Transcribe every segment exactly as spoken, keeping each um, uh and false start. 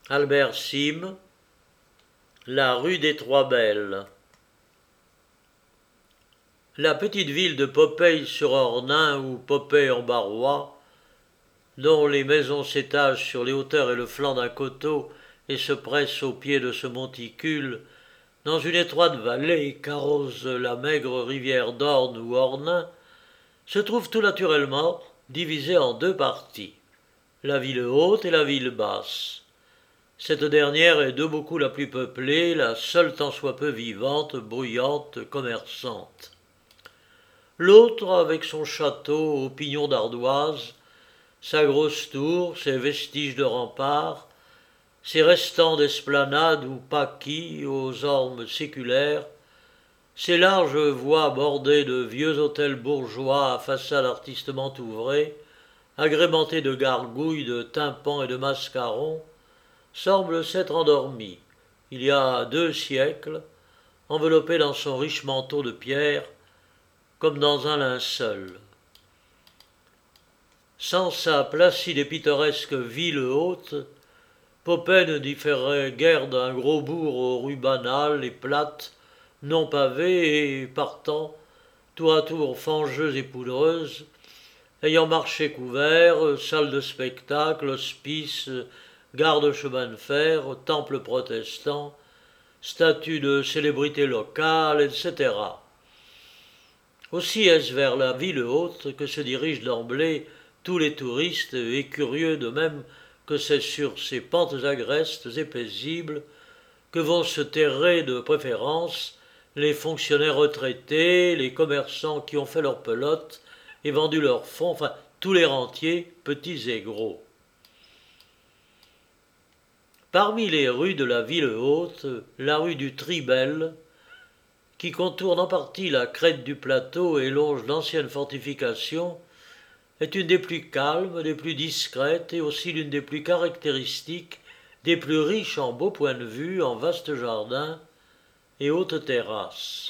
Albert Sim, La rue des Trois Belles. La petite ville de Popeye-sur-Ornain ou Popeye-en-Barrois, dont les maisons s'étagent sur les hauteurs et le flanc d'un coteau et se pressent au pied de ce monticule, dans une étroite vallée qu'arrose la maigre rivière d'Orne ou Ornain, se trouve tout naturellement divisée en deux parties, la ville haute et la ville basse. Cette dernière est de beaucoup la plus peuplée, la seule tant soit peu vivante, bruyante, commerçante. L'autre, avec son château aux pignons d'ardoise, sa grosse tour, ses vestiges de remparts, ses restants d'esplanade ou paquis aux ormes séculaires, ses larges voies bordées de vieux hôtels bourgeois à façade artistement ouvrée, agrémentés de gargouilles, de tympans et de mascarons, semble s'être endormi, il y a deux siècles, enveloppé dans son riche manteau de pierre, comme dans un linceul. Sans sa placide et pittoresque ville haute, Popeye ne différait guère d'un gros bourg aux rues banales et plates, non pavées et, partant, tour à tour fangeuses et poudreuses, ayant marché couvert, salle de spectacle, hospice, gare de chemin de fer, temple protestant, statue de célébrité locale, et cetera. Aussi est-ce vers la ville haute que se dirigent d'emblée tous les touristes et curieux, de même que c'est sur ces pentes agrestes et paisibles que vont se terrer de préférence les fonctionnaires retraités, les commerçants qui ont fait leur pelote et vendu leurs fonds, enfin tous les rentiers, petits et gros. Parmi les rues de la ville haute, la rue du Tribel, qui contourne en partie la crête du plateau et longe d'anciennes fortifications, est une des plus calmes, des plus discrètes et aussi l'une des plus caractéristiques, des plus riches en beaux points de vue, en vastes jardins et hautes terrasses.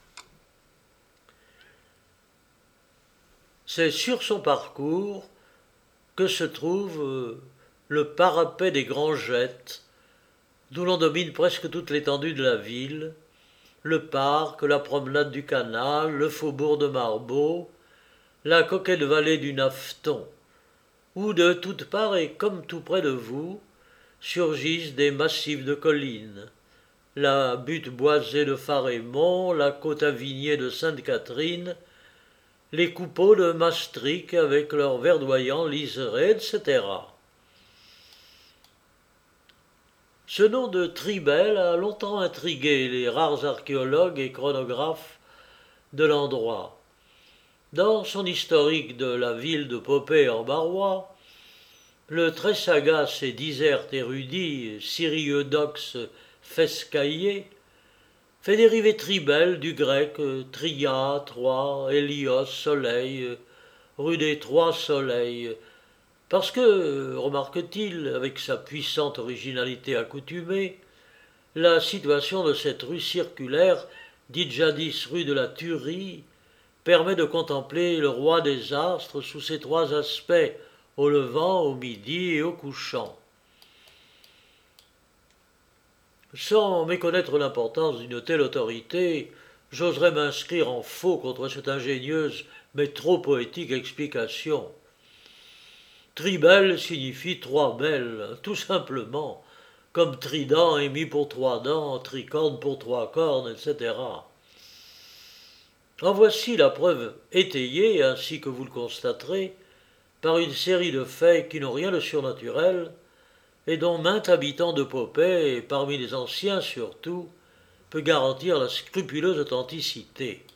C'est sur son parcours que se trouve le parapet des Grangettes, d'où l'on domine presque toute l'étendue de la ville, le parc, la promenade du canal, le faubourg de Marbeau, la coquette vallée du Nafton, où de toutes parts et comme tout près de vous, surgissent des massifs de collines, la butte boisée de Farémont, la côte à vigner de Sainte-Catherine, les coupeaux de Maastricht avec leurs verdoyants liserés, et cetera. Ce nom de Tribel a longtemps intrigué les rares archéologues et chronographes de l'endroit. Dans son historique de la ville de Popeye-en-Barrois, le très sagace et disert érudit Syrieudoxe Fescaillé fait dériver Tribel du grec Tria, Troie, Hélios, Soleil, rue des Trois Soleils, parce que, remarque-t-il, avec sa puissante originalité accoutumée, la situation de cette rue circulaire, dite jadis rue de la Tuerie, permet de contempler le roi des astres sous ses trois aspects, au levant, au midi et au couchant. Sans méconnaître l'importance d'une telle autorité, j'oserais m'inscrire en faux contre cette ingénieuse mais trop poétique explication. Tribel signifie trois belles, tout simplement, comme trident est mis pour trois dents, tricorne pour trois cornes, et cetera. En voici la preuve étayée, ainsi que vous le constaterez, par une série de faits qui n'ont rien de surnaturel, et dont maint habitant de Popeye, et parmi les anciens surtout, peut garantir la scrupuleuse authenticité.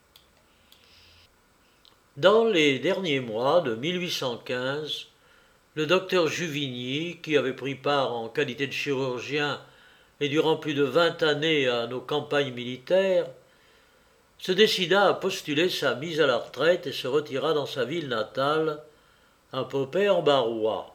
Dans les derniers mois de mille huit cent quinze, le docteur Juvigny, qui avait pris part en qualité de chirurgien et durant plus de vingt années à nos campagnes militaires, se décida à postuler sa mise à la retraite et se retira dans sa ville natale, à Popeye-en-Barrois.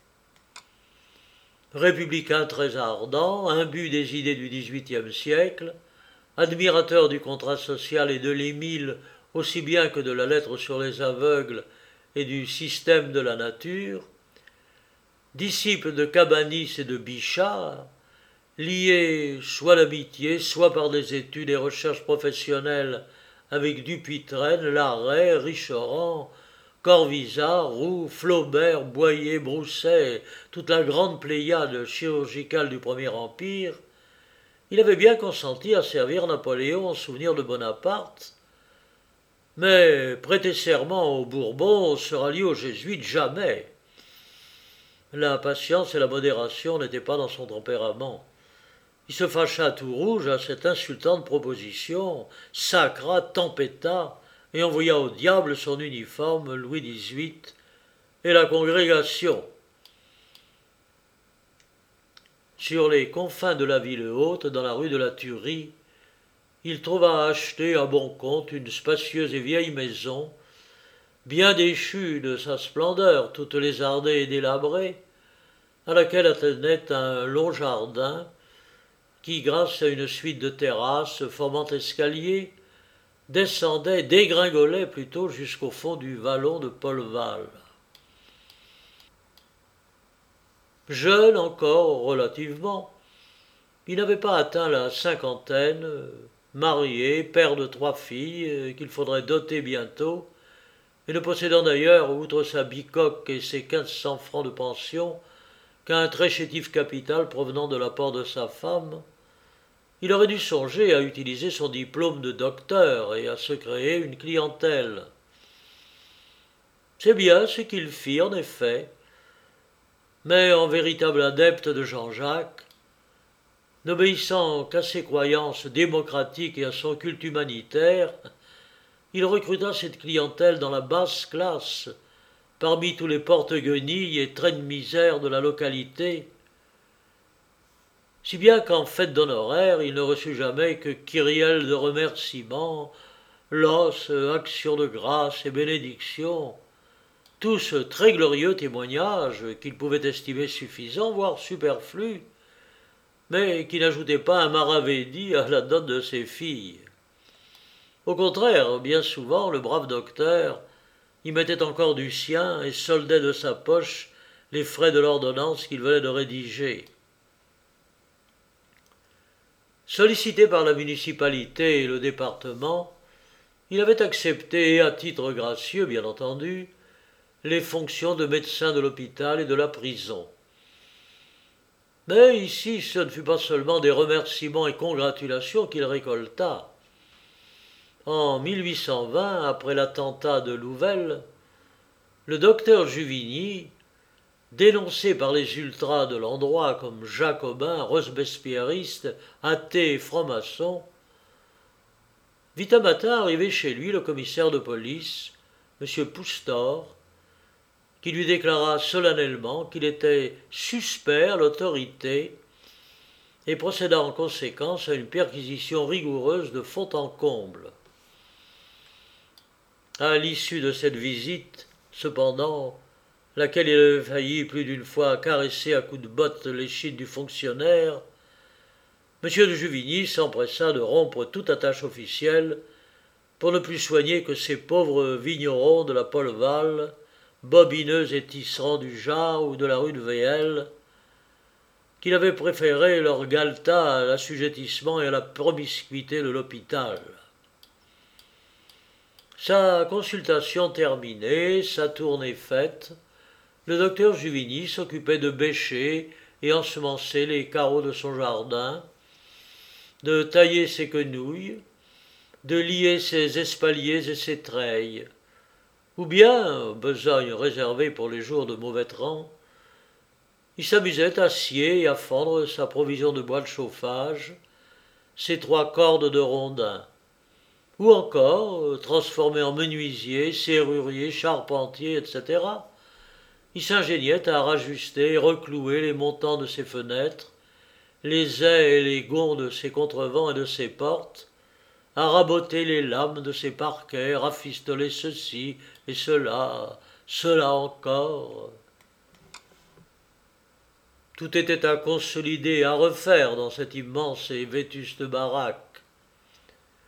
Républicain très ardent, imbu des idées du dix-huitième siècle, admirateur du contrat social et de l'Émile aussi bien que de la lettre sur les aveugles et du système de la nature, disciple de Cabanis et de Bichat, lié soit d'amitié, soit par des études et recherches professionnelles avec Dupuytren, Larrey, Richeran, Corvisart, Roux, Flaubert, Boyer, Brousset, toute la grande pléiade chirurgicale du Premier Empire, il avait bien consenti à servir Napoléon en souvenir de Bonaparte, mais prêter serment aux Bourbons, se rallier aux Jésuites, jamais. La patience et la modération n'étaient pas dans son tempérament. Il se fâcha tout rouge à cette insultante proposition, sacra, tempêta, et envoya au diable son uniforme, Louis dix-huit, et la congrégation. Sur les confins de la ville haute, dans la rue de la Tuerie, il trouva acheter à bon compte une spacieuse et vieille maison, bien déchue de sa splendeur, toute lézardée et délabrée, à laquelle attenait un long jardin qui, grâce à une suite de terrasses formant escalier, descendait, dégringolait plutôt jusqu'au fond du vallon de Paulval. Jeune encore, relativement, il n'avait pas atteint la cinquantaine, marié, père de trois filles, qu'il faudrait doter bientôt, et ne possédant d'ailleurs, outre sa bicoque et ses quinze cents francs de pension, qu'un très chétif capital provenant de l'apport de sa femme, il aurait dû songer à utiliser son diplôme de docteur et à se créer une clientèle. C'est bien ce qu'il fit en effet, mais en véritable adepte de Jean-Jacques, n'obéissant qu'à ses croyances démocratiques et à son culte humanitaire, il recruta cette clientèle dans la basse classe, parmi tous les porte-guenilles et traits de misère de la localité, si bien qu'en fête d'honoraires, il ne reçut jamais que kyrielles de remerciements, los, actions de grâce et bénédictions, tous très glorieux témoignages qu'il pouvait estimer suffisants, voire superflus, mais qui n'ajoutaient pas un maravédi à la dot de ses filles. Au contraire, bien souvent, le brave docteur y mettait encore du sien et soldait de sa poche les frais de l'ordonnance qu'il venait de rédiger. Sollicité par la municipalité et le département, il avait accepté, à titre gracieux bien entendu, les fonctions de médecin de l'hôpital et de la prison. Mais ici, ce ne fut pas seulement des remerciements et congratulations qu'il récolta. En mille huit cent vingt, après l'attentat de Louvel, le docteur Juvigny, dénoncé par les ultras de l'endroit comme jacobin, robespierriste, athée et franc-maçon, vit un matin arriver chez lui le commissaire de police, M. Poustor, qui lui déclara solennellement qu'il était suspect à l'autorité et procéda en conséquence à une perquisition rigoureuse de fond en comble. À l'issue de cette visite, cependant, laquelle il avait failli plus d'une fois caresser à coups de botte l'échine du fonctionnaire, M. de Juvigny s'empressa de rompre toute attache officielle pour ne plus soigner que ces pauvres vignerons de la Polval, bobineux et tisserands du Jard ou de la rue de Véhel, qu'il avait préféré leur galetas à l'assujettissement et à la promiscuité de l'hôpital. Sa consultation terminée, sa tournée faite, le docteur Juvigny s'occupait de bêcher et ensemencer les carreaux de son jardin, de tailler ses quenouilles, de lier ses espaliers et ses treilles, ou bien, besogne réservée pour les jours de mauvais temps, il s'amusait à scier et à fendre sa provision de bois de chauffage, ses trois cordes de rondins, ou encore, transformé en menuisier, serrurier, charpentier, et cetera, il s'ingéniait à rajuster et reclouer les montants de ses fenêtres, les ais et les gonds de ses contrevents et de ses portes, à raboter les lames de ses parquets, rafistoler ceci et cela, cela encore. Tout était à consolider et à refaire dans cette immense et vétuste baraque.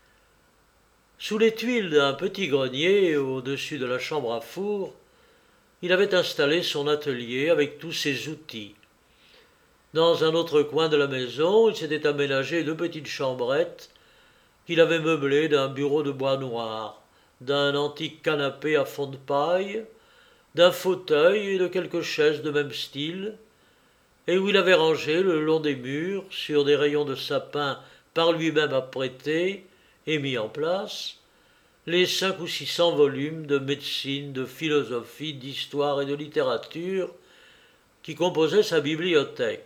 Sous les tuiles d'un petit grenier, au-dessus de la chambre à four, il avait installé son atelier avec tous ses outils. Dans un autre coin de la maison, il s'était aménagé deux petites chambrettes qu'il avait meublées d'un bureau de bois noir, d'un antique canapé à fond de paille, d'un fauteuil et de quelques chaises de même style, et où il avait rangé le long des murs, sur des rayons de sapin par lui-même apprêtés et mis en place, les cinq ou six cents volumes de médecine, de philosophie, d'histoire et de littérature qui composaient sa bibliothèque.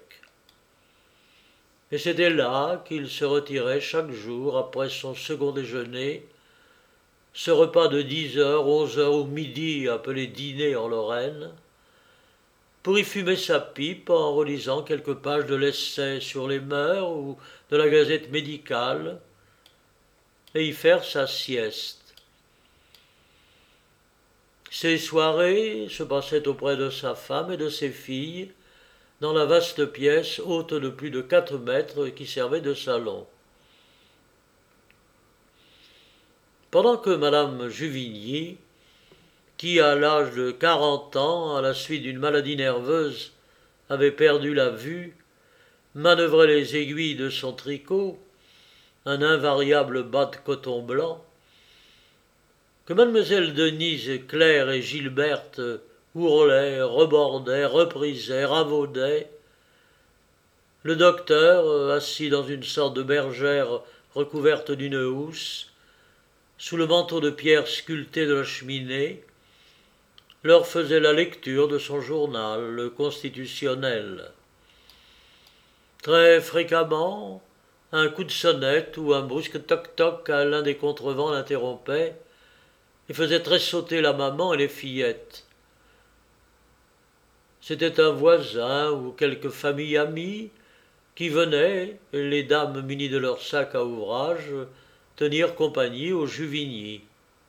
Et c'était là qu'il se retirait chaque jour après son second déjeuner, ce repas de dix heures, onze heures ou midi appelé dîner en Lorraine, pour y fumer sa pipe en relisant quelques pages de l'essai sur les mœurs ou de la gazette médicale, et y faire sa sieste. Ses soirées se passaient auprès de sa femme et de ses filles, dans la vaste pièce haute de plus de quatre mètres qui servait de salon. Pendant que madame Juvigny, qui à l'âge de quarante ans, à la suite d'une maladie nerveuse, avait perdu la vue, manœuvrait les aiguilles de son tricot, un invariable bas de coton blanc, que mademoiselle Denise, Claire et Gilberte ourlaient, rebordaient, reprisaient, ravaudaient, le docteur, assis dans une sorte de bergère recouverte d'une housse, sous le manteau de pierre sculpté de la cheminée, leur faisait la lecture de son journal, le Constitutionnel. Très fréquemment, un coup de sonnette ou un brusque toc-toc à l'un des contrevents l'interrompait et faisait tressauter la maman et les fillettes. C'était un voisin ou quelque famille amie qui venait, les dames munies de leur sac à ouvrage, tenir compagnie aux Juvigny.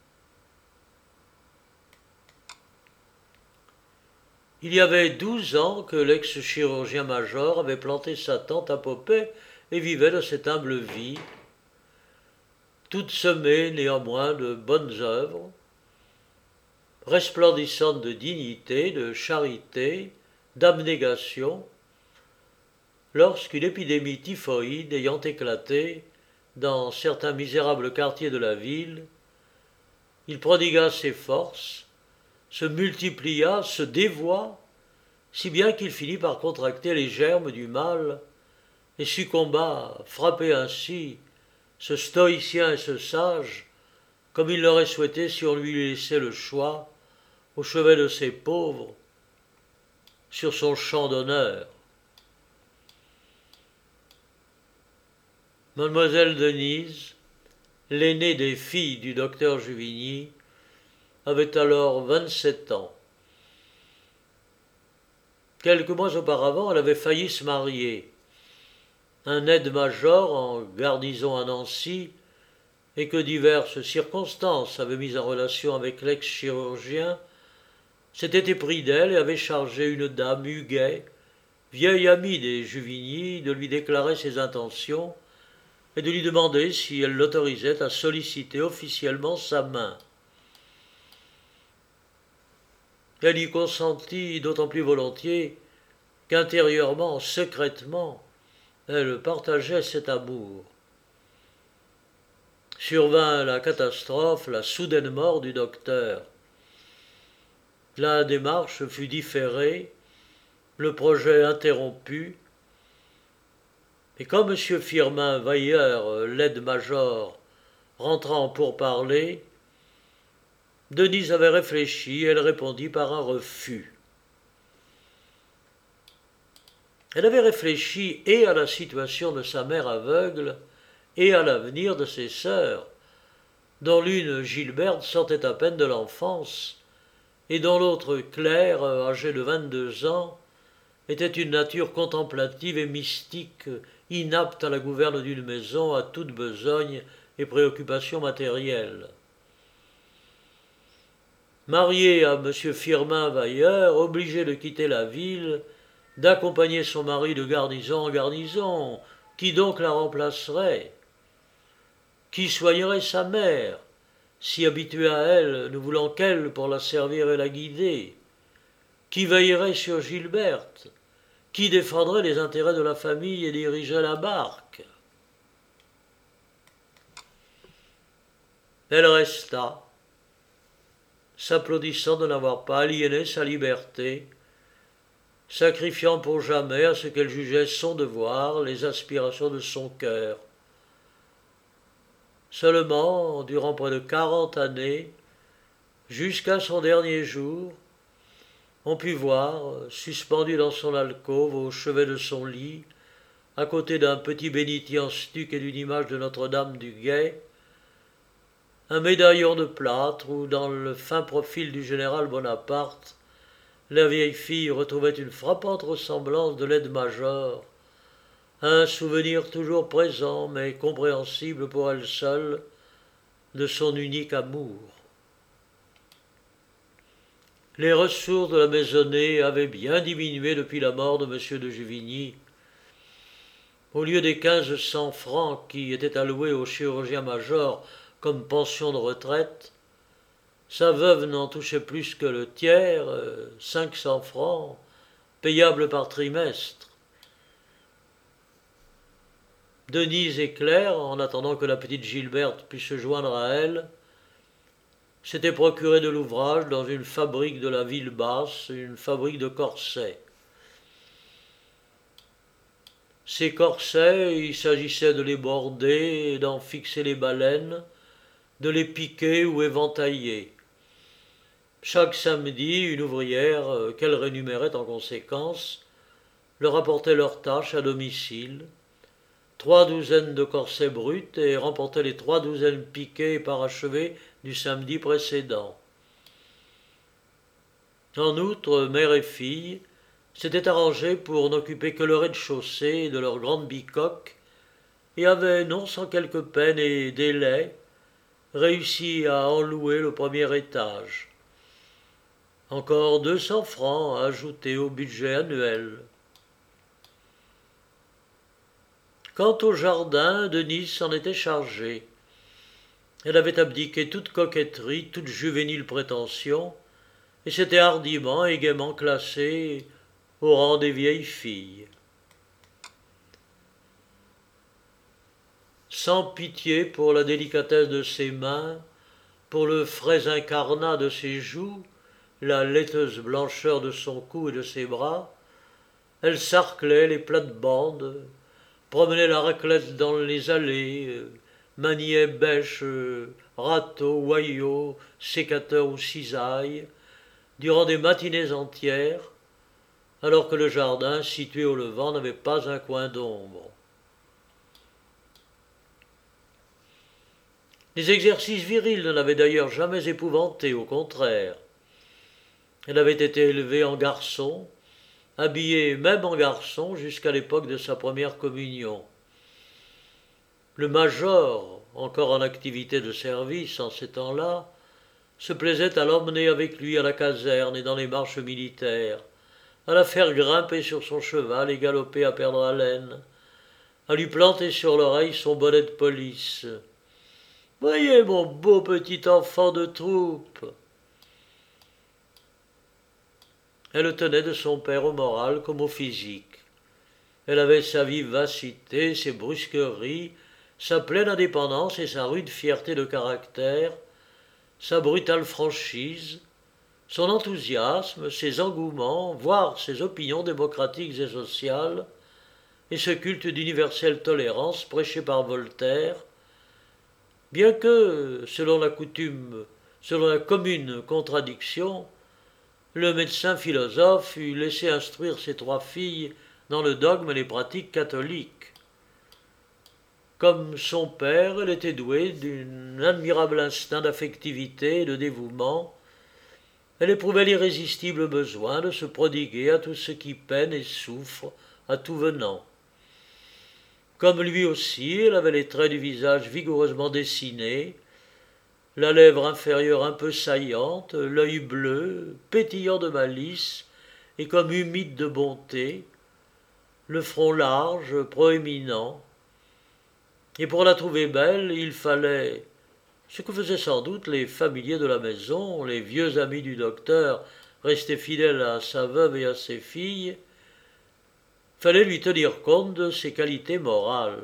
Il y avait douze ans que l'ex-chirurgien-major avait planté sa tente à Popey et vivait de cette humble vie, toute semée néanmoins de bonnes œuvres, resplendissante de dignité, de charité, d'abnégation, lorsqu'une épidémie typhoïde ayant éclaté dans certains misérables quartiers de la ville, il prodigua ses forces, se multiplia, se dévoua, si bien qu'il finit par contracter les germes du mal et succomba, frappé ainsi, ce stoïcien et ce sage, comme il l'aurait souhaité si on lui laissait le choix, au chevet de ses pauvres, sur son champ d'honneur. Mademoiselle Denise, l'aînée des filles du docteur Juvigny, avait alors vingt-sept ans. Quelques mois auparavant, elle avait failli se marier. Un aide-major en garnison à Nancy, et que diverses circonstances avaient mis en relation avec l'ex-chirurgien, s'était épris d'elle et avait chargé une dame Huguet, vieille amie des Juvigny, de lui déclarer ses intentions et de lui demander si elle l'autorisait à solliciter officiellement sa main. Elle y consentit d'autant plus volontiers qu'intérieurement, secrètement, elle partageait cet amour. Survint la catastrophe, la soudaine mort du docteur. La démarche fut différée, le projet interrompu, et quand M. Firmin Vailleur, l'aide-major, rentrant pour parler, Denise avait réfléchi et elle répondit par un refus. Elle avait réfléchi et à la situation de sa mère aveugle et à l'avenir de ses sœurs, dont l'une, Gilberte, sortait à peine de l'enfance, et dont l'autre, Claire, âgée de vingt-deux ans, était une nature contemplative et mystique, inapte à la gouverne d'une maison, à toute besogne et préoccupation matérielle. Mariée à M. Firmin Vailleur, obligée de quitter la ville, d'accompagner son mari de garnison en garnison, qui donc la remplacerait? Qui soignerait sa mère, si habituée à elle, ne voulant qu'elle pour la servir et la guider? Qui veillerait sur Gilberte? Qui défendrait les intérêts de la famille et dirigerait la barque? Elle resta, s'applaudissant de n'avoir pas aliéné sa liberté, sacrifiant pour jamais à ce qu'elle jugeait son devoir les aspirations de son cœur. Seulement, durant près de quarante années, jusqu'à son dernier jour, on put voir, suspendu dans son alcôve au chevet de son lit, à côté d'un petit bénitier en stuc et d'une image de Notre-Dame du Guet, un médaillon de plâtre où, dans le fin profil du général Bonaparte, la vieille fille retrouvait une frappante ressemblance de l'aide-major, un souvenir toujours présent mais compréhensible pour elle seule de son unique amour. Les ressources de la maisonnée avaient bien diminué depuis la mort de M. de Juvigny. Au lieu des quinze cents francs qui étaient alloués au chirurgien-major comme pension de retraite, sa veuve n'en touchait plus que le tiers, cinq cents francs, payables par trimestre. Denise et Claire, en attendant que la petite Gilberte puisse se joindre à elle, s'étaient procuré de l'ouvrage dans une fabrique de la ville basse, une fabrique de corsets. Ces corsets, il s'agissait de les border et d'en fixer les baleines, de les piquer ou éventailler. Chaque samedi, une ouvrière, qu'elle rémunérait en conséquence, leur apportait leurs tâches à domicile, trois douzaines de corsets bruts et remportait les trois douzaines piquées et parachevées du samedi précédent. En outre, mère et fille s'étaient arrangées pour n'occuper que le rez-de-chaussée de leur grande bicoque et avaient, non sans quelque peine et délai, réussi à en louer le premier étage. Encore deux cents francs à ajouter au budget annuel. Quant au jardin, Denise s'en était chargée. Elle avait abdiqué toute coquetterie, toute juvénile prétention, et s'était hardiment et gaiement classée au rang des vieilles filles. Sans pitié pour la délicatesse de ses mains, pour le frais incarnat de ses joues, la laiteuse blancheur de son cou et de ses bras, elle sarclait les plates-bandes, promenait la raclette dans les allées, maniait bêche, râteau, hoyau, sécateur ou cisaille, durant des matinées entières, alors que le jardin, situé au levant, n'avait pas un coin d'ombre. Les exercices virils ne l'avaient d'ailleurs jamais épouvantée, au contraire. Elle avait été élevée en garçon, habillée même en garçon jusqu'à l'époque de sa première communion. Le major, encore en activité de service en ces temps-là, se plaisait à l'emmener avec lui à la caserne et dans les marches militaires, à la faire grimper sur son cheval et galoper à perdre haleine, à lui planter sur l'oreille son bonnet de police. « Voyez mon beau petit enfant de troupe !» Elle tenait de son père au moral comme au physique. Elle avait sa vivacité, ses brusqueries, sa pleine indépendance et sa rude fierté de caractère, sa brutale franchise, son enthousiasme, ses engouements, voire ses opinions démocratiques et sociales, et ce culte d'universelle tolérance prêché par Voltaire, bien que, selon la coutume, selon la commune contradiction, le médecin philosophe eut laissé instruire ses trois filles dans le dogme et les pratiques catholiques. Comme son père, elle était douée d'un admirable instinct d'affectivité et de dévouement. Elle éprouvait l'irrésistible besoin de se prodiguer à tous ceux qui peinent et souffrent à tout venant. Comme lui aussi, elle avait les traits du visage vigoureusement dessinés, la lèvre inférieure un peu saillante, l'œil bleu, pétillant de malice et comme humide de bonté, le front large, proéminent. Et pour la trouver belle, il fallait, ce que faisaient sans doute les familiers de la maison, les vieux amis du docteur, resté fidèle à sa veuve et à ses filles, fallait lui tenir compte de ses qualités morales.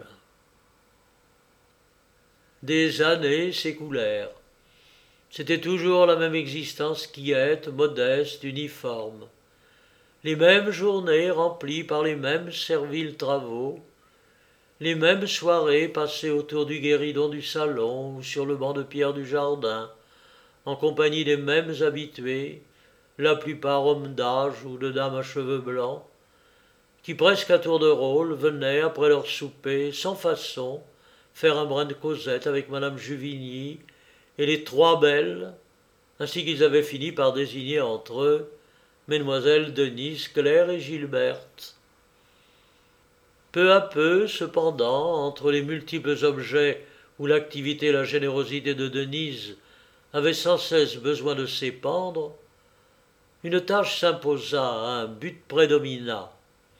Des années s'écoulèrent. C'était toujours la même existence quiète, modeste, uniforme. Les mêmes journées remplies par les mêmes serviles travaux, les mêmes soirées passées autour du guéridon du salon ou sur le banc de pierre du jardin, en compagnie des mêmes habitués, la plupart hommes d'âge ou de dames à cheveux blancs, qui presque à tour de rôle venaient, après leur souper, sans façon, faire un brin de causette avec madame Juvigny et les trois belles, ainsi qu'ils avaient fini par désigner entre eux mesdemoiselles Denise, Claire et Gilberte. Peu à peu, cependant, entre les multiples objets où l'activité et la générosité de Denise avaient sans cesse besoin de s'épandre, une tâche s'imposa, un but prédomina.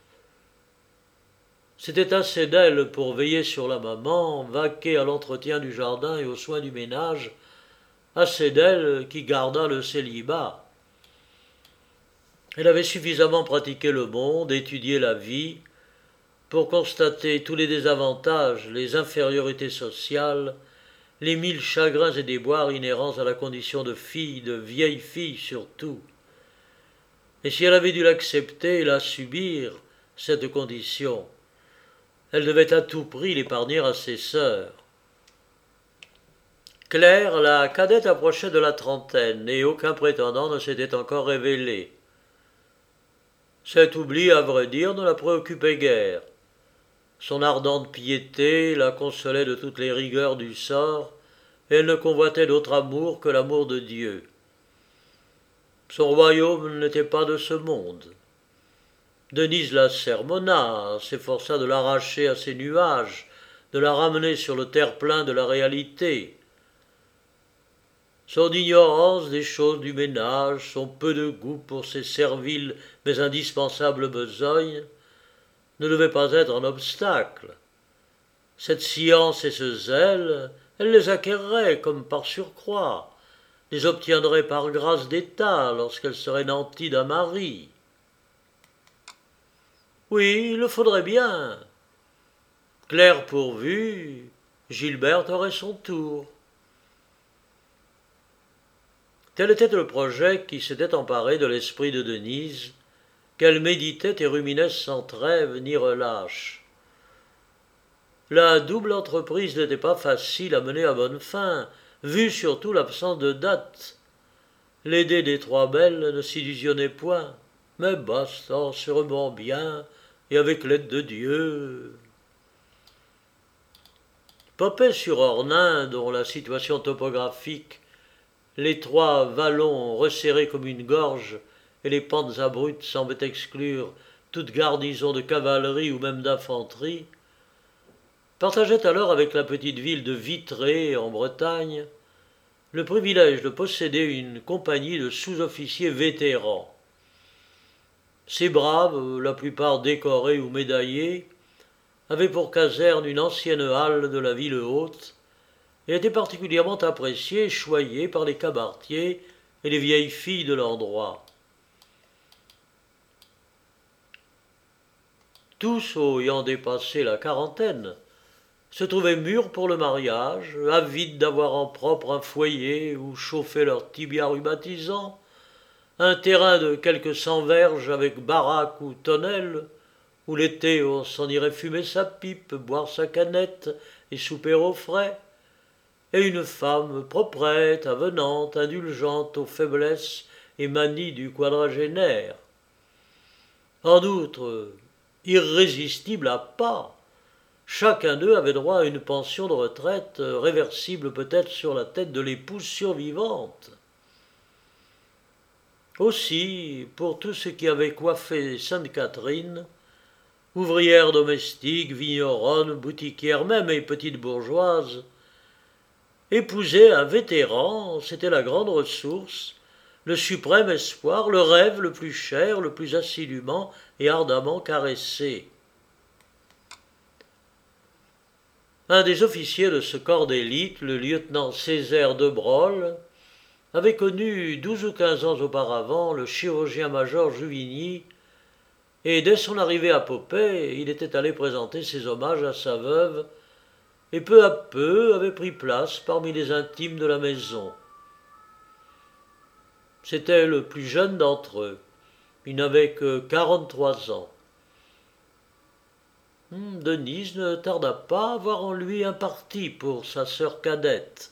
C'était assez d'elle pour veiller sur la maman, vaquer à l'entretien du jardin et aux soins du ménage, assez d'elle qui garda le célibat. Elle avait suffisamment pratiqué le monde, étudié la vie, pour constater tous les désavantages, les infériorités sociales, les mille chagrins et déboires inhérents à la condition de fille, de vieille fille surtout. Et si elle avait dû l'accepter et la subir, cette condition, elle devait à tout prix l'épargner à ses sœurs. Claire, la cadette, approchait de la trentaine, et aucun prétendant ne s'était encore révélé. Cet oubli, à vrai dire, ne la préoccupait guère. Son ardente piété la consolait de toutes les rigueurs du sort, et elle ne convoitait d'autre amour que l'amour de Dieu. Son royaume n'était pas de ce monde. Denise la sermonna, s'efforça de l'arracher à ses nuages, de la ramener sur le terre-plein de la réalité. Son ignorance des choses du ménage, son peu de goût pour ses serviles mais indispensables besognes, ne devaient pas être un obstacle. Cette science et ce zèle, elle les acquerrait comme par surcroît, les obtiendrait par grâce d'État lorsqu'elle serait nantie d'un mari. Oui, il le faudrait bien. Claire pourvue, Gilberte aurait son tour. Tel était le projet qui s'était emparé de l'esprit de Denise, qu'elle méditait et ruminait sans trêve ni relâche. La double entreprise n'était pas facile à mener à bonne fin, vu surtout l'absence de date. L'aider des trois belles ne s'illusionnait point, mais basta sûrement bien, et avec l'aide de Dieu. Popais-sur-Ornain, dont la situation topographique, les trois vallons resserrés comme une gorge et les pentes abruptes semblaient exclure toute garnison de cavalerie ou même d'infanterie, partageait alors avec la petite ville de Vitré, en Bretagne, le privilège de posséder une compagnie de sous-officiers vétérans. Ces braves, la plupart décorés ou médaillés, avaient pour caserne une ancienne halle de la ville haute et étaient particulièrement appréciés et choyés par les cabaretiers et les vieilles filles de l'endroit. Tous, ayant dépassé la quarantaine, se trouvaient mûrs pour le mariage, avides d'avoir en propre un foyer où chauffer leur tibia rhumatisant, un terrain de quelques cent verges avec baraque ou tonnelle, où l'été on s'en irait fumer sa pipe, boire sa canette et souper au frais, et une femme proprette, avenante, indulgente aux faiblesses et manies du quadragénaire. En outre, irrésistible à pas, chacun d'eux avait droit à une pension de retraite, réversible peut-être sur la tête de l'épouse survivante. Aussi, pour tout ce qui avait coiffé Sainte-Catherine, ouvrière domestique, vigneronne, boutiquière même et petite bourgeoise, épouser un vétéran, c'était la grande ressource, le suprême espoir, le rêve le plus cher, le plus assidûment et ardemment caressé. Un des officiers de ce corps d'élite, le lieutenant Césaire de Broglie, avait connu douze ou quinze ans auparavant le chirurgien-major Juvigny, et dès son arrivée à Popey, il était allé présenter ses hommages à sa veuve, et peu à peu avait pris place parmi les intimes de la maison. C'était le plus jeune d'entre eux. Il n'avait que quarante-trois ans. Denise ne tarda pas à voir en lui un parti pour sa sœur cadette.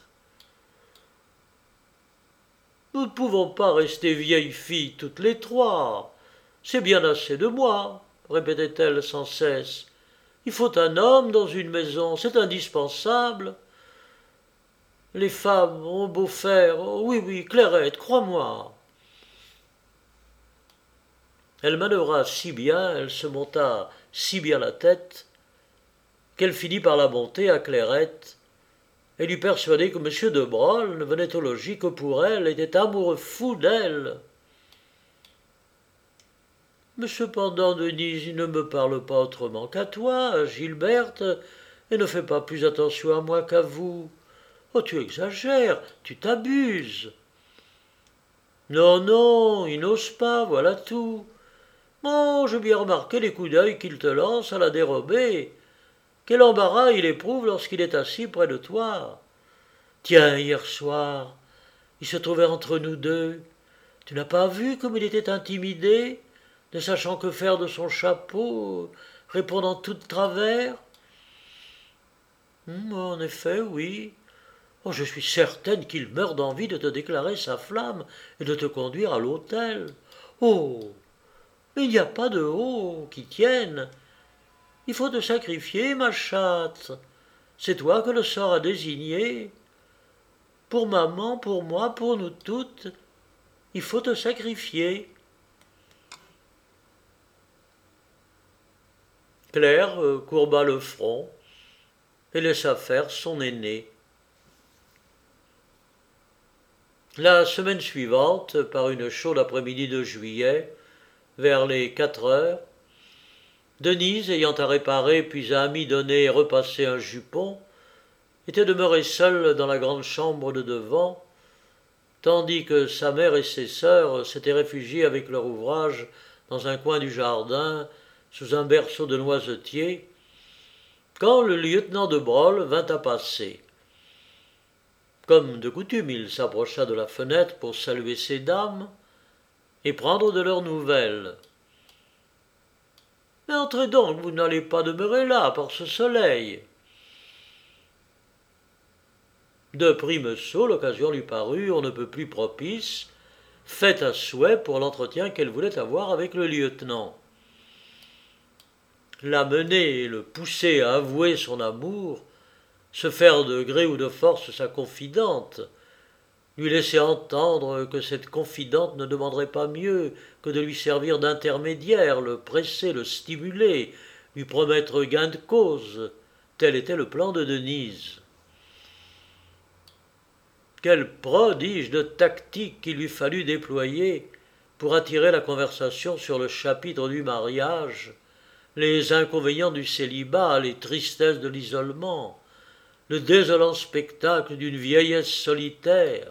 « Nous ne pouvons pas rester vieilles filles toutes les trois. C'est bien assez de moi, répétait-elle sans cesse. Il faut un homme dans une maison, c'est indispensable. Les femmes ont beau faire, oh, oui, oui, Clairette, crois-moi. » Elle manœuvra si bien, elle se monta si bien la tête, qu'elle finit par la monter à Clairette, et lui persuader que M. de Broglie ne venait au logis que pour elle, était amoureux fou d'elle. Mais cependant, Denise, il ne me parle pas autrement qu'à toi, Gilberte, et ne fait pas plus attention à moi qu'à vous. Oh, tu exagères, tu t'abuses. Non, non, il n'ose pas, voilà tout. Oh, j'ai bien remarqué les coups d'œil qu'il te lance à la dérobée. Quel embarras il éprouve lorsqu'il est assis près de toi. Tiens, hier soir, il se trouvait entre nous deux. Tu n'as pas vu comme il était intimidé, ne sachant que faire de son chapeau, répondant tout de travers. Hum, en effet, oui. Oh, je suis certaine qu'il meurt d'envie de te déclarer sa flamme et de te conduire à l'autel. Oh, il n'y a pas de haut qui tienne. Il faut te sacrifier, ma chatte. C'est toi que le sort a désigné. Pour maman, pour moi, pour nous toutes, il faut te sacrifier. Claire euh, courba le front et laissa faire son aîné. La semaine suivante, par une chaude après-midi de juillet, vers les quatre heures, Denise, ayant à réparer puis à amidonner et repasser un jupon, était demeurée seule dans la grande chambre de devant, tandis que sa mère et ses sœurs s'étaient réfugiées avec leur ouvrage dans un coin du jardin, sous un berceau de noisetiers, quand le lieutenant de Broglie vint à passer. Comme de coutume, il s'approcha de la fenêtre pour saluer ces dames et prendre de leurs nouvelles. « Mais entrez donc, vous n'allez pas demeurer là par ce soleil. » De prime saut, l'occasion lui parut on ne peut plus propice, faite à souhait pour l'entretien qu'elle voulait avoir avec le lieutenant. L'amener et le pousser à avouer son amour, se faire de gré ou de force sa confidente, lui laisser entendre que cette confidente ne demanderait pas mieux que de lui servir d'intermédiaire, le presser, le stimuler, lui promettre gain de cause, tel était le plan de Denise. Quel prodige de tactique il lui fallut déployer pour attirer la conversation sur le chapitre du mariage, les inconvénients du célibat, les tristesses de l'isolement, le désolant spectacle d'une vieillesse solitaire.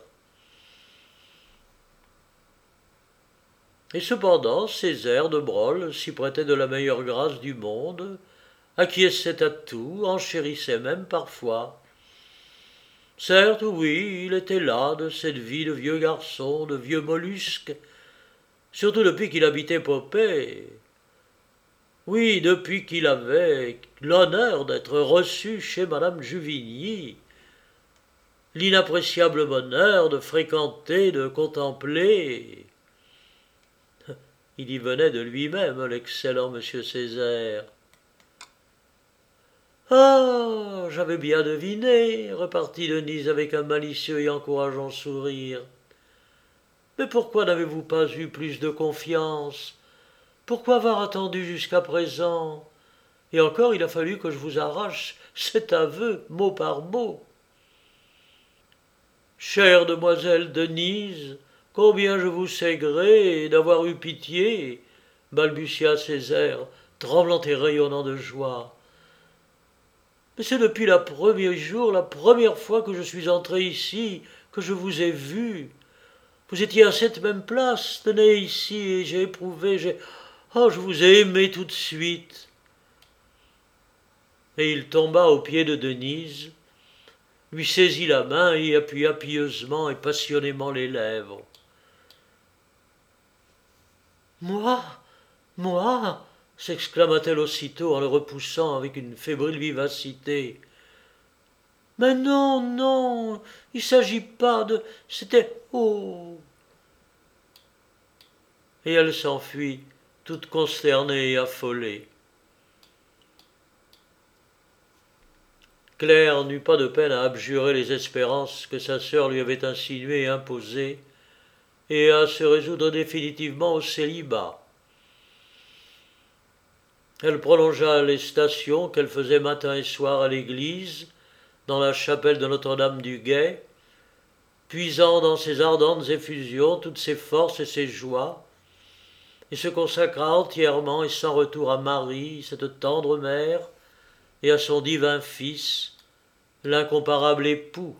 Et cependant, Césaire de Broglie s'y prêtait de la meilleure grâce du monde, acquiesçait à tout, enchérissait même parfois. Certes, oui, il était là de cette vie de vieux garçon, de vieux mollusque, surtout depuis qu'il habitait Popey. Oui, depuis qu'il avait l'honneur d'être reçu chez madame Juvigny, l'inappréciable bonheur de fréquenter, de contempler. Il y venait de lui-même, l'excellent monsieur Césaire. « Ah, j'avais bien deviné, repartit Denise avec un malicieux et encourageant sourire. Mais pourquoi n'avez-vous pas eu plus de confiance? Pourquoi avoir attendu jusqu'à présent? Et encore, il a fallu que je vous arrache cet aveu, mot par mot. Chère demoiselle Denise, combien je vous sais gré d'avoir eu pitié, balbutia Césaire, tremblant et rayonnant de joie. Mais c'est depuis le premier jour, la première fois que je suis entré ici, que je vous ai vu. Vous étiez à cette même place, tenez ici, et j'ai éprouvé, j'ai... Oh, je vous ai aimé tout de suite. » Et il tomba aux pieds de Denise, lui saisit la main et y appuya pieusement et passionnément les lèvres. « Moi, moi !» s'exclama-t-elle aussitôt en le repoussant avec une fébrile vivacité. « Mais non, non, il ne s'agit pas de... C'était... Oh !» Et elle s'enfuit, toute consternée et affolée. Claire n'eut pas de peine à abjurer les espérances que sa sœur lui avait insinuées et imposées, et à se résoudre définitivement au célibat. Elle prolongea les stations qu'elle faisait matin et soir à l'église, dans la chapelle de Notre-Dame-du-Guet, puisant dans ses ardentes effusions toutes ses forces et ses joies, et se consacra entièrement et sans retour à Marie, cette tendre mère, et à son divin Fils, l'incomparable époux.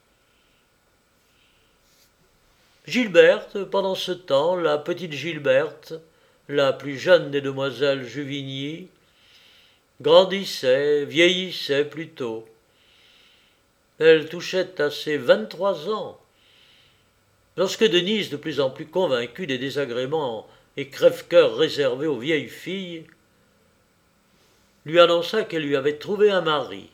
Gilberte, pendant ce temps, la petite Gilberte, la plus jeune des demoiselles Juvigny, grandissait, vieillissait plutôt. Elle touchait à ses vingt-trois ans, lorsque Denise, de plus en plus convaincue des désagréments et crève-cœur réservés aux vieilles filles, lui annonça qu'elle lui avait trouvé un mari.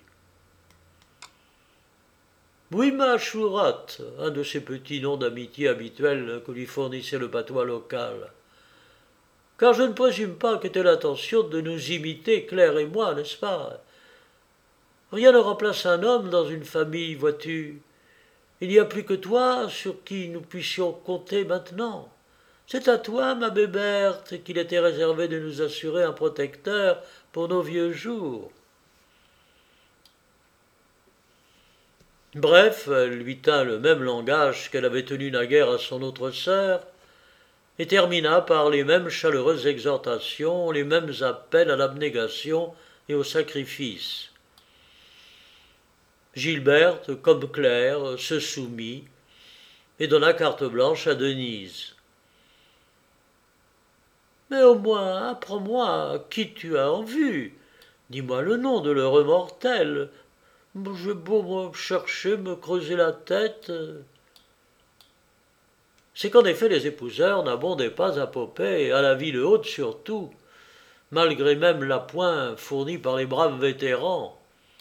Oui, ma chourate, un de ces petits noms d'amitié habituels que lui fournissait le patois local. Car je ne présume pas qu'était l'intention de nous imiter, Claire et moi, n'est-ce pas? Rien ne remplace un homme dans une famille, vois-tu. Il n'y a plus que toi sur qui nous puissions compter maintenant. C'est à toi, ma béberte, qu'il était réservé de nous assurer un protecteur pour nos vieux jours. Bref, elle lui tint le même langage qu'elle avait tenu naguère à son autre sœur, et termina par les mêmes chaleureuses exhortations, les mêmes appels à l'abnégation et au sacrifice. Gilberte, comme Claire, se soumit et donna carte blanche à Denise. « Mais au moins, apprends-moi qui tu as en vue. Dis-moi le nom de l'heureux mortel. J'ai beau me chercher, me creuser la tête. » C'est qu'en effet les épouseurs n'abondaient pas à Popée et à la ville haute surtout, malgré même l'appoint fourni par les braves vétérans.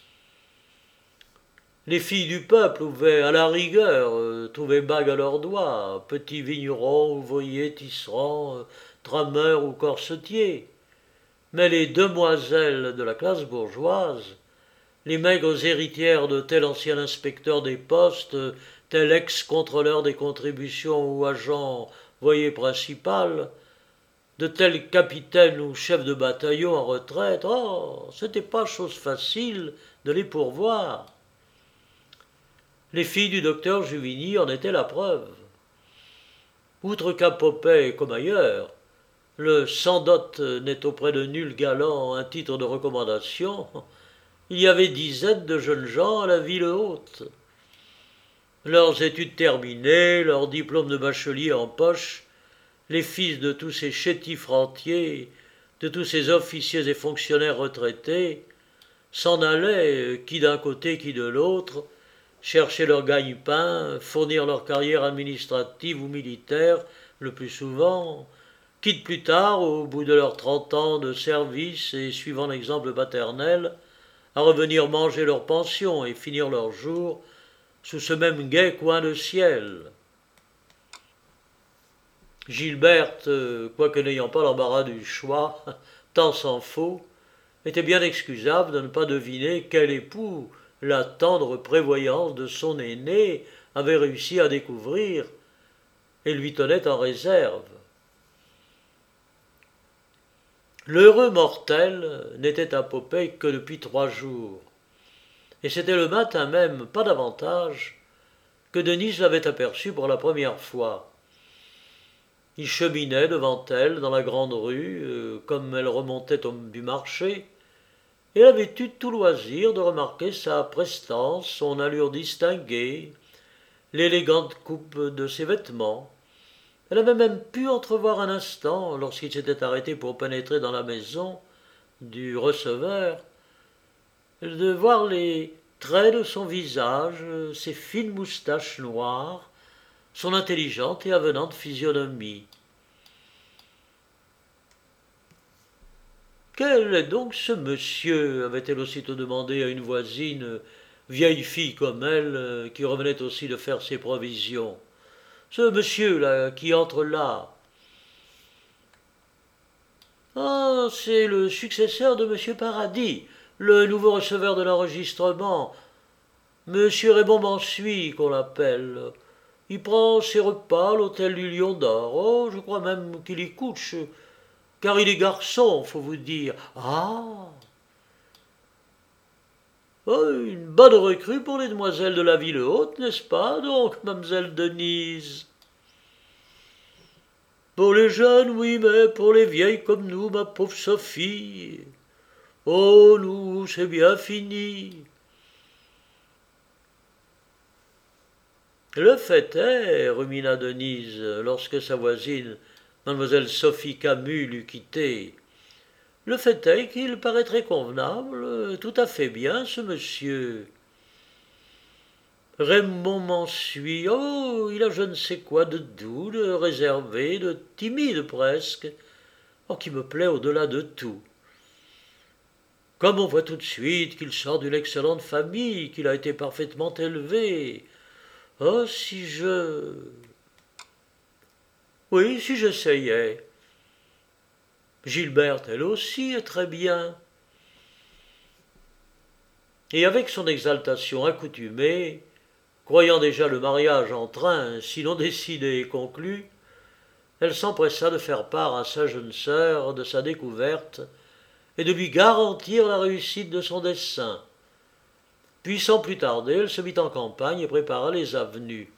Les filles du peuple pouvaient à la rigueur euh, trouver bague à leurs doigts, petits vignerons, ouvriers, tisserands, euh, trameurs ou corsetiers. Mais les demoiselles de la classe bourgeoise, les maigres héritières de tel ancien inspecteur des postes, tel ex-contrôleur des contributions ou agent voyer principal, de tel capitaine ou chef de bataillon en retraite, oh, c'était pas chose facile de les pourvoir. Les filles du docteur Juvigny en étaient la preuve. Outre qu'à Popée comme ailleurs, le sans dot n'est auprès de nul galant un titre de recommandation, il y avait dizaines de jeunes gens à la ville haute. Leurs études terminées, leurs diplômes de bachelier en poche, les fils de tous ces chétifs rentiers, de tous ces officiers et fonctionnaires retraités, s'en allaient, qui d'un côté, qui de l'autre, chercher leur gagne-pain, fournir leur carrière administrative ou militaire, le plus souvent, quitte plus tard, au bout de leurs trente ans de service et suivant l'exemple paternel, à revenir manger leur pension et finir leurs jours sous ce même gai coin de ciel. Gilberte, quoique n'ayant pas l'embarras du choix, tant s'en faut, était bien excusable de ne pas deviner quel époux la tendre prévoyance de son aîné avait réussi à découvrir et lui tenait en réserve. L'heureux mortel n'était à Popée que depuis trois jours, et c'était le matin même, pas davantage, que Denise l'avait aperçu pour la première fois. Il cheminait devant elle dans la grande rue, euh, comme elle remontait au, du marché, et elle avait eu tout loisir de remarquer sa prestance, son allure distinguée, l'élégante coupe de ses vêtements, Elle avait même pu entrevoir un instant, lorsqu'il s'était arrêté pour pénétrer dans la maison du receveur, de voir les traits de son visage, ses fines moustaches noires, son intelligente et avenante physionomie. Quel est donc ce monsieur avait-elle aussitôt demandé à une voisine, vieille fille comme elle, qui revenait aussi de faire ses provisions. Ce monsieur-là qui entre là. Ah, c'est le successeur de monsieur Paradis, le nouveau receveur de l'enregistrement. Monsieur Raymond Mansuy, qu'on l'appelle. Il prend ses repas à l'hôtel du Lion d'Or. Oh, je crois même qu'il y couche, car il est garçon, faut vous dire. Ah! Oh, une bonne recrue pour les demoiselles de la ville haute, n'est-ce pas, donc, mademoiselle Denise? Pour les jeunes, oui, mais pour les vieilles comme nous, ma pauvre Sophie. Oh, nous, c'est bien fini. Le fait est, rumina Denise, lorsque sa voisine, mademoiselle Sophie Camus, l'eut quittée, le fait est qu'il paraît très convenable, tout à fait bien, ce monsieur. Raymond Mansuy, oh, il a je ne sais quoi de doux, de réservé, de timide presque, oh, qui me plaît au-delà de tout. Comme on voit tout de suite qu'il sort d'une excellente famille, qu'il a été parfaitement élevé. Oh, si je... Oui, si j'essayais. Gilberte, elle aussi, est très bien. Et avec son exaltation accoutumée, croyant déjà le mariage en train, sinon décidé et conclu, elle s'empressa de faire part à sa jeune sœur de sa découverte et de lui garantir la réussite de son dessein. Puis, sans plus tarder, elle se mit en campagne et prépara les avenues.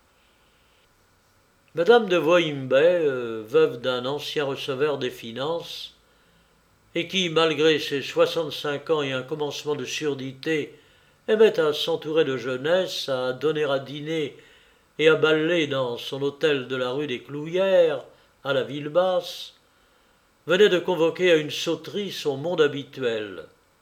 Madame de Voimbay, euh, veuve d'un ancien receveur des finances, et qui, malgré ses soixante-cinq ans et un commencement de surdité, aimait à s'entourer de jeunesse, à donner à dîner et à bâler dans son hôtel de la rue des Clouillères, à la ville basse, venait de convoquer à une sauterie son monde habituel.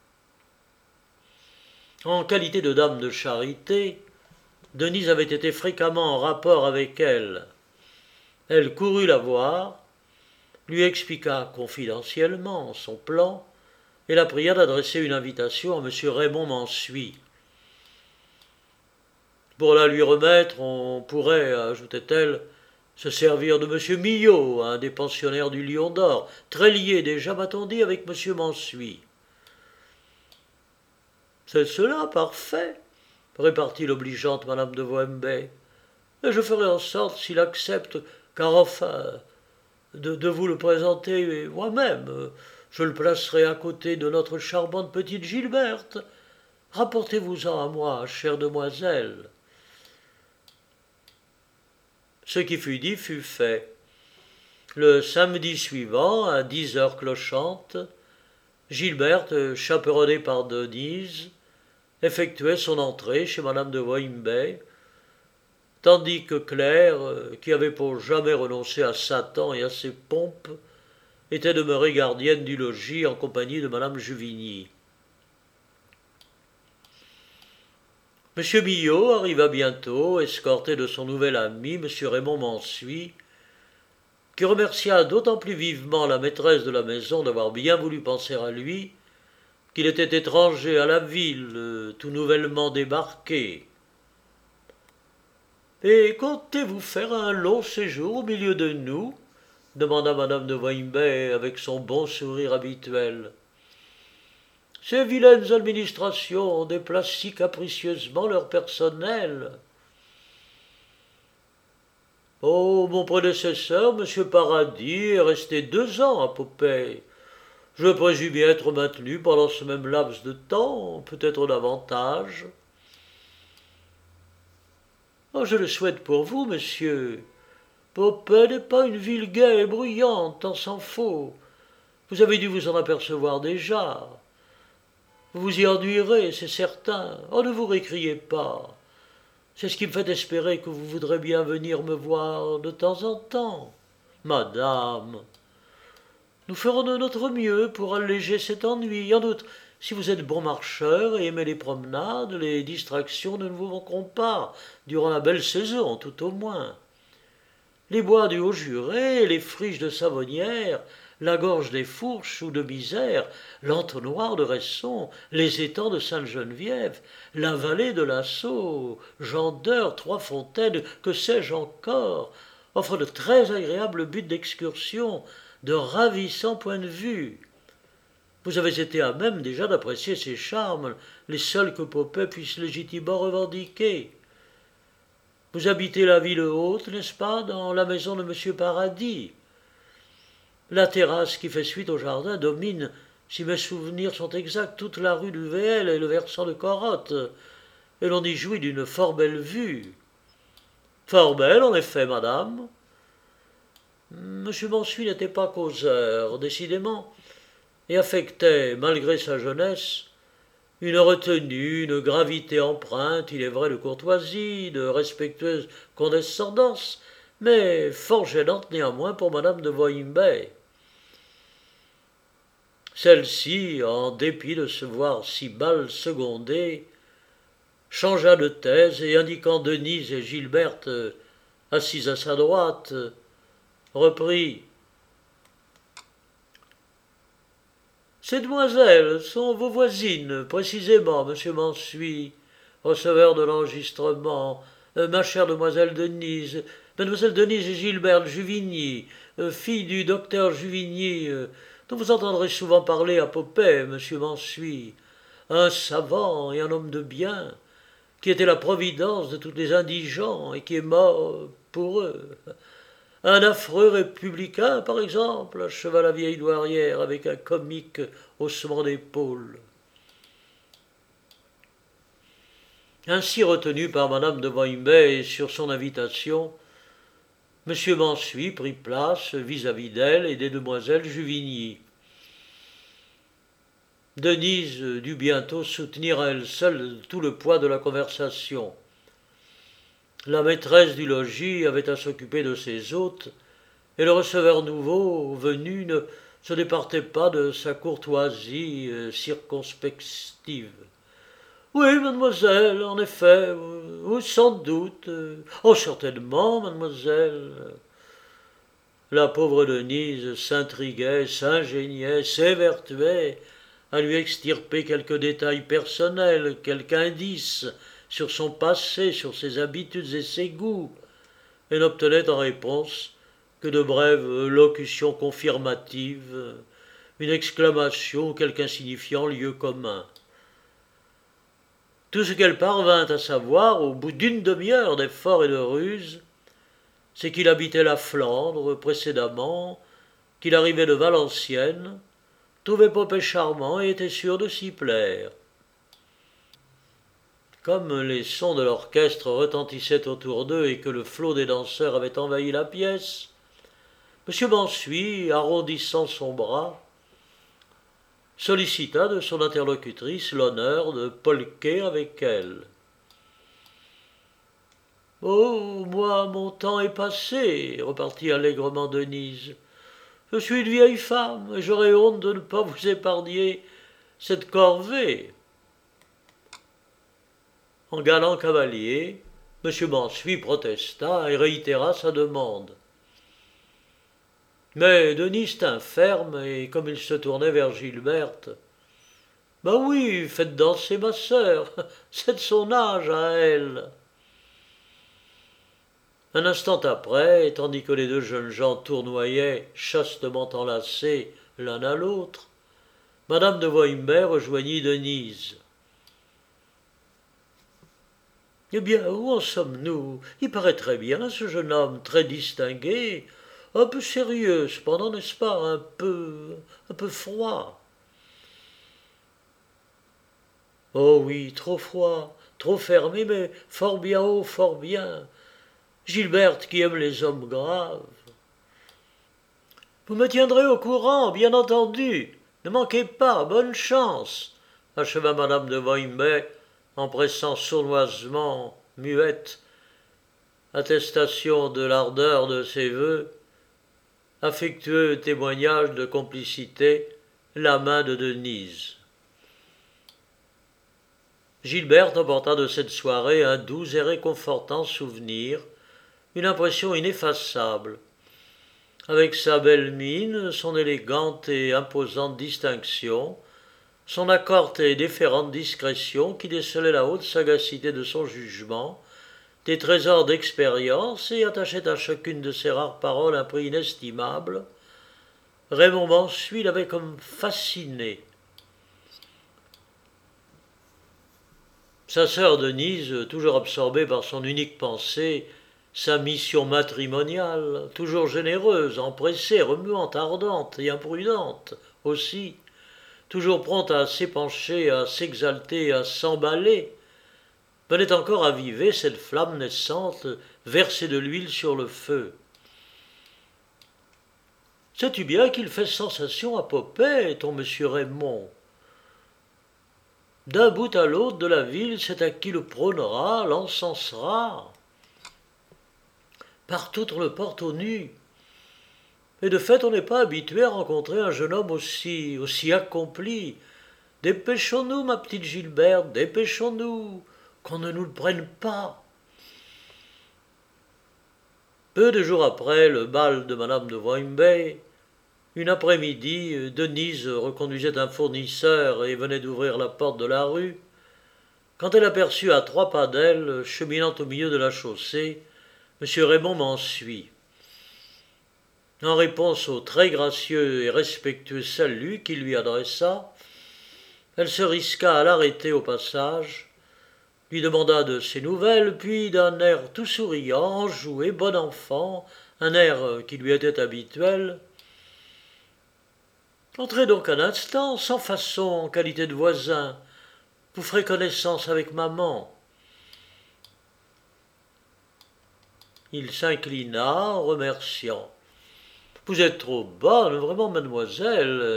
En qualité de dame de charité, Denise avait été fréquemment en rapport avec elle. Elle courut la voir, lui expliqua confidentiellement son plan et la pria d'adresser une invitation à monsieur Raymond Mansuy. Pour la lui remettre, on pourrait, ajoutait-elle, se servir de monsieur Millot, un des pensionnaires du Lion d'Or, très lié déjà, m'a-t-on dit, avec monsieur Mansuy. C'est cela, parfait, répartit l'obligeante madame de Voimbay. Et je ferai en sorte, s'il accepte, car enfin, de, de vous le présenter moi-même, je le placerai à côté de notre charmante petite Gilberte. Rapportez-vous-en à moi, chère demoiselle. Ce qui fut dit fut fait. Le samedi suivant, à dix heures clochantes, Gilberte, chaperonnée par Denise, effectuait son entrée chez madame de Voimbay, tandis que Claire, qui avait pour jamais renoncé à Satan et à ses pompes, était demeurée gardienne du logis en compagnie de madame Juvigny. Monsieur Millot arriva bientôt, escorté de son nouvel ami, monsieur Raymond Mansuy, qui remercia d'autant plus vivement la maîtresse de la maison d'avoir bien voulu penser à lui, qu'il était étranger à la ville, tout nouvellement débarqué. « Et comptez-vous faire un long séjour au milieu de nous ?» demanda madame de Voimbay avec son bon sourire habituel. « Ces vilaines administrations déplacent si capricieusement leur personnel. »« Oh, mon prédécesseur, monsieur Paradis, est resté deux ans à Popeye. Je présume y être maintenu pendant ce même laps de temps, peut-être davantage. » « Oh, je le souhaite pour vous, monsieur. Popeye n'est pas une ville gaie et bruyante, tant s'en faut. Vous avez dû vous en apercevoir déjà. Vous vous y ennuierez, c'est certain. Oh, ne vous récriez pas. C'est ce qui me fait espérer que vous voudrez bien venir me voir de temps en temps. Madame, nous ferons de notre mieux pour alléger cet ennui. En outre, si vous êtes bon marcheur et aimez les promenades, les distractions ne vous manqueront pas, durant la belle saison tout au moins. Les bois du Haut-Juré, les friches de Savonnières, la gorge des Fourches ou de Misère, l'entonnoir de Resson, les étangs de Sainte-Geneviève, la vallée de la Sceau, Jandeur, Trois-Fontaines, que sais-je encore, offrent de très agréables buts d'excursion, de ravissants points de vue. Vous avez été à même déjà d'apprécier ces charmes, les seuls que Popet puisse légitimement revendiquer. Vous habitez la ville haute, n'est-ce pas, dans la maison de Monsieur Paradis. La terrasse qui fait suite au jardin domine, si mes souvenirs sont exacts, toute la rue du V L et le versant de Corotte, et l'on y jouit d'une fort belle vue. Fort belle, en effet, madame. Monsieur Mansuy n'était pas causeur, décidément, et affectait, malgré sa jeunesse, une retenue, une gravité empreinte, il est vrai, de courtoisie, de respectueuse condescendance, mais fort gênante néanmoins pour madame de Wojmbey. Celle-ci, en dépit de se voir si mal secondée, changea de thèse et, indiquant Denise et Gilberte assises à sa droite, reprit « Ces demoiselles sont vos voisines, précisément, monsieur Mansuy, receveur de l'enregistrement, euh, ma chère demoiselle Denise, mademoiselle Denise et Gilberte Juvigny, euh, fille du docteur Juvigny, euh, dont vous entendrez souvent parler à Popet, monsieur Mansuy, un savant et un homme de bien, qui était la providence de tous les indigents et qui est mort pour eux. Un affreux républicain, par exemple, acheva la vieille douairière avec un comique haussement d'épaules. Ainsi retenu par madame de Wojmbey et sur son invitation, monsieur Mansuy prit place vis-à-vis d'elle et des demoiselles Juvigny. Denise dut bientôt soutenir à elle seule tout le poids de la conversation. La maîtresse du logis avait à s'occuper de ses hôtes, et le receveur nouveau venu ne se départait pas de sa courtoisie circonspective. « Oui, mademoiselle, en effet, oui, sans doute. Oh, certainement, mademoiselle. » La pauvre Denise s'intriguait, s'ingéniait, s'évertuait à lui extirper quelques détails personnels, quelque indice sur son passé, sur ses habitudes et ses goûts, et n'obtenait en réponse que de brèves locutions confirmatives, une exclamation ou quelque insignifiant lieu commun. Tout ce qu'elle parvint à savoir au bout d'une demi-heure d'efforts et de ruses, c'est qu'il habitait la Flandre précédemment, qu'il arrivait de Valenciennes, trouvait Popet charmant et était sûr de s'y plaire. Comme les sons de l'orchestre retentissaient autour d'eux et que le flot des danseurs avait envahi la pièce, M. Mansuy, arrondissant son bras, sollicita de son interlocutrice l'honneur de polquer avec elle. « Oh, moi, mon temps est passé, » repartit allègrement Denise. « Je suis une vieille femme et j'aurais honte de ne pas vous épargner cette corvée. » En galant cavalier, M. Mansuy protesta et réitéra sa demande. Mais Denise tint ferme, et comme il se tournait vers Gilberte, « Ben oui, faites danser ma sœur, c'est de son âge à elle. » Un instant après, tandis que les deux jeunes gens tournoyaient, chastement enlacés l'un à l'autre, madame de Wojmbey rejoignit Denise. « Eh bien, où en sommes-nous? Il paraît très bien, ce jeune homme très distingué, un peu sérieux, cependant, n'est-ce pas, un peu, un peu froid. » « Oh oui, trop froid, trop fermé, mais fort bien, oh, fort bien. Gilberte qui aime les hommes graves. »« Vous me tiendrez au courant, bien entendu. Ne manquez pas, bonne chance, » acheva madame de Wojmbey en pressant sournoisement muette, attestation de l'ardeur de ses vœux, affectueux témoignage de complicité, la main de Denise. Gilberte emporta de cette soirée un doux et réconfortant souvenir, une impression ineffaçable. Avec sa belle mine, son élégante et imposante distinction, son accorte et déférente discrétion qui décelait la haute sagacité de son jugement, des trésors d'expérience et attachait à chacune de ses rares paroles un prix inestimable, Raymond Mansuy l'avait comme fasciné. Sa sœur Denise, toujours absorbée par son unique pensée, sa mission matrimoniale, toujours généreuse, empressée, remuante, ardente et imprudente aussi, toujours prompte à s'épancher, à s'exalter, à s'emballer, venait encore aviver cette flamme naissante, verser de l'huile sur le feu. Sais-tu bien qu'il fait sensation à Popet, ton monsieur Raymond? D'un bout à l'autre de la ville, c'est à qui le prônera, l'encensera. Partout on le porte au nu. Et de fait, on n'est pas habitué à rencontrer un jeune homme aussi, aussi accompli. Dépêchons-nous, ma petite Gilberte, dépêchons-nous, qu'on ne nous le prenne pas. Peu de jours après le bal de madame de Weinbey, une après-midi, Denise reconduisait un fournisseur et venait d'ouvrir la porte de la rue, quand elle aperçut à trois pas d'elle, cheminant au milieu de la chaussée, M. Raymond Mansuy. En réponse au très gracieux et respectueux salut qu'il lui adressa, elle se risqua à l'arrêter au passage, lui demanda de ses nouvelles, puis d'un air tout souriant, enjoué, bon enfant, un air qui lui était habituel, « Entrez donc un instant, sans façon, en qualité de voisin, vous ferez connaissance avec maman. » Il s'inclina en remerciant. « Vous êtes trop bonne, vraiment, mademoiselle. »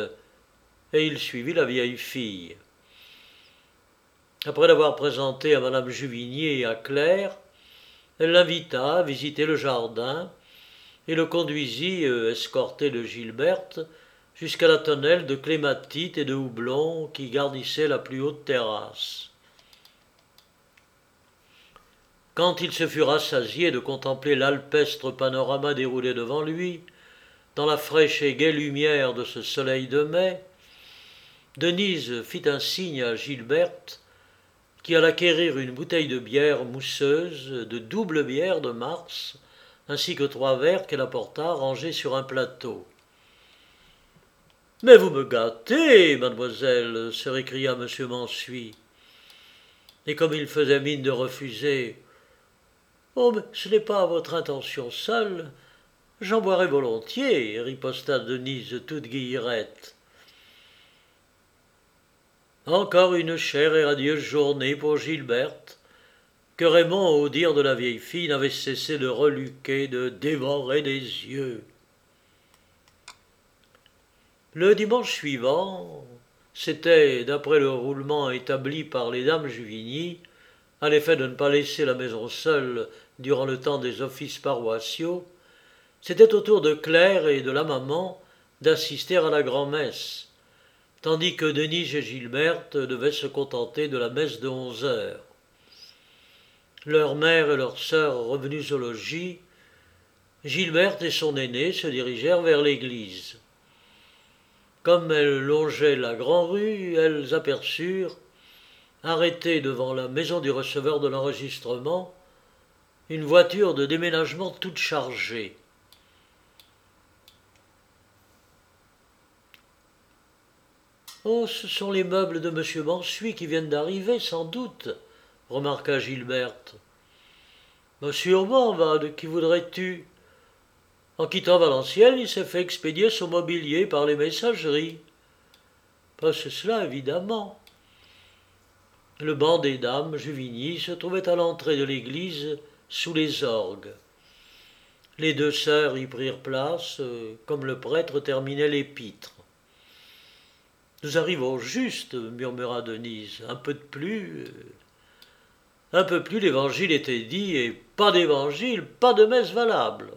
Et il suivit la vieille fille. Après l'avoir présentée à madame Juvigny et à Claire, elle l'invita à visiter le jardin et le conduisit, escorté de Gilberte, jusqu'à la tonnelle de clématite et de houblon qui garnissait la plus haute terrasse. Quand il se fut rassasié de contempler l'alpestre panorama déroulé devant lui, dans la fraîche et gaie lumière de ce soleil de mai, Denise fit un signe à Gilberte qui alla quérir une bouteille de bière mousseuse, de double bière de Mars, ainsi que trois verres qu'elle apporta rangés sur un plateau. « Mais vous me gâtez, mademoiselle, se récria M. Mansuy. Et comme il faisait mine de refuser, « Oh, mais ce n'est pas à votre intention seule, j'en boirai volontiers, riposta Denise toute guillerette. Encore une chère et radieuse journée pour Gilberte, que Raymond, au dire de la vieille fille, n'avait cessé de reluquer, de dévorer des yeux. Le dimanche suivant, c'était, d'après le roulement établi par les dames Juvigny, à l'effet de ne pas laisser la maison seule durant le temps des offices paroissiaux, c'était au tour de Claire et de la maman d'assister à la grand-messe, tandis que Denise et Gilberte devaient se contenter de la messe de onze heures. Leur mère et leur sœur revenues au logis, Gilberte et son aîné se dirigèrent vers l'église. Comme elles longeaient la grand-rue, elles aperçurent, arrêtée devant la maison du receveur de l'enregistrement, une voiture de déménagement toute chargée. « Oh, ce sont les meubles de M. Mansuy qui viennent d'arriver, sans doute, » remarqua Gilberte. « Sûrement, va, de qui voudrais-tu ? En quittant Valenciennes, il s'est fait expédier son mobilier par les messageries. » Pas cela, évidemment. Le banc des dames Juvigny se trouvait à l'entrée de l'église, sous les orgues. Les deux sœurs y prirent place, comme le prêtre terminait l'épître. « Nous arrivons juste, murmura Denise, un peu de plus. » Un peu plus l'évangile était dit, et pas d'évangile, pas de messe valable.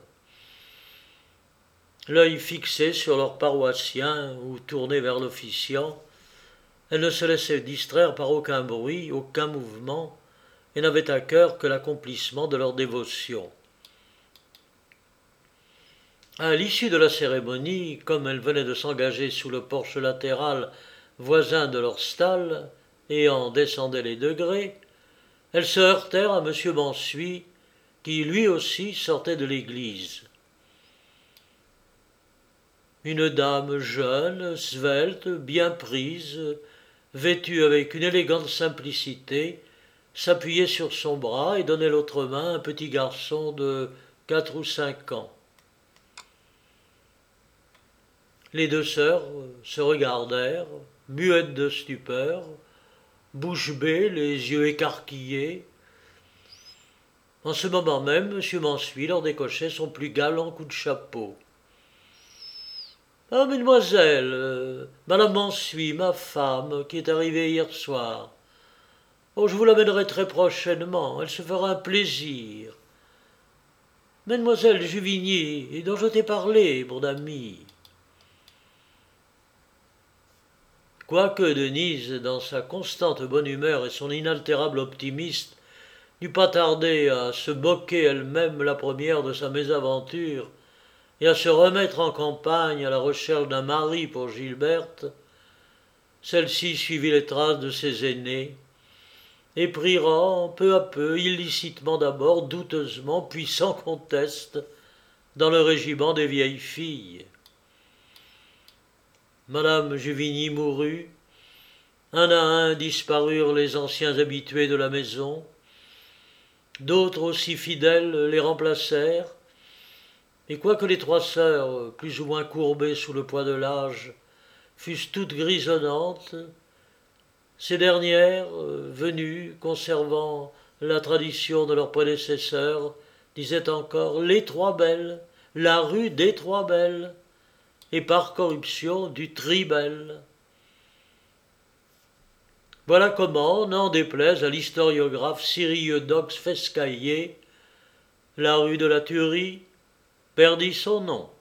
L'œil fixé sur leurs paroissiens ou tourné vers l'officiant, elles ne se laissaient distraire par aucun bruit, aucun mouvement, et n'avaient à cœur que l'accomplissement de leur dévotion. À l'issue de la cérémonie, comme elles venaient de s'engager sous le porche latéral voisin de leur stalle, et en descendaient les degrés, elles se heurtèrent à M. Mansuy, qui lui aussi sortait de l'église. Une dame jeune, svelte, bien prise, vêtue avec une élégante simplicité, s'appuyait sur son bras et donnait l'autre main à un petit garçon de quatre ou cinq ans. Les deux sœurs se regardèrent, muettes de stupeur, bouche bée, les yeux écarquillés. En ce moment même, M. Mansuy leur décochait son plus galant coup de chapeau. « Ah, mesdemoiselles, euh, madame Mansuy, ma femme, qui est arrivée hier soir. Oh, je vous l'amènerai très prochainement, elle se fera un plaisir. Mademoiselle Juvigny, dont je t'ai parlé, mon ami. » Quoique Denise, dans sa constante bonne humeur et son inaltérable optimisme, n'eût pas tardé à se moquer elle-même la première de sa mésaventure et à se remettre en campagne à la recherche d'un mari pour Gilberte, celle-ci suivit les traces de ses aînés et prit rang peu à peu, illicitement d'abord, douteusement, puis sans conteste, dans le régiment des vieilles filles. Madame Juvigny mourut, un à un disparurent les anciens habitués de la maison, d'autres aussi fidèles les remplacèrent, et quoique les trois sœurs, plus ou moins courbées sous le poids de l'âge, fussent toutes grisonnantes, ces dernières, venues, conservant la tradition de leurs prédécesseurs, disaient encore « les trois belles, la rue des trois belles », et par corruption du Tribel. Voilà comment, n'en déplaise à l'historiographe Cyrille d'Ox-Fescaillé, la rue de la Tuerie perdit son nom.